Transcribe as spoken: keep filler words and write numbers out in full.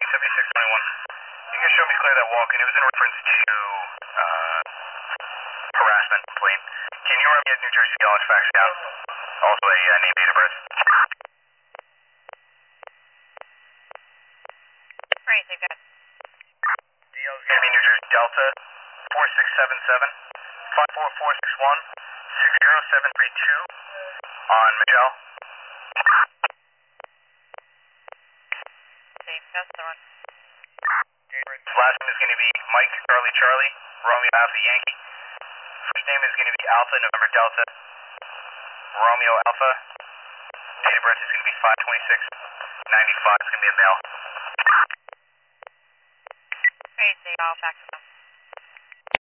seventy-six twenty-one. You can show me clear that walk, and it was in reference to uh, harassment complaint. Can you run me at New Jersey D L S fax down? Also a uh, name, date of birth. Right, take that. D L is going to be New Jersey Delta four six seven seven five four four six one six zero seven three two on Michelle. Same customer. Last name is going to be Mike Charlie Charlie Romeo Alpha Yankee. First name is going to be Alpha November Delta Romeo Alpha. Date of birth is going to be five twenty-six ninety-five. It's going to be a male. Great, so y'all fax them.